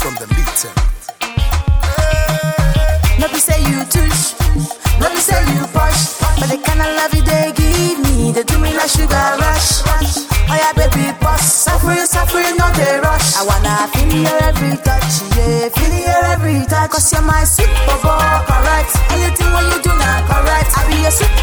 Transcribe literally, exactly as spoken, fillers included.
from the Little. No be say you tush, no be say you push, but the kind of love you they give me, they do me like sugar rush. Oh yeah, baby, boss, suffering, suffering, not a rush. I wanna feel your every touch, yeah, feel your every touch. Cause you're my sweet bobo, correct. Anything when you do not correct, I be your sweet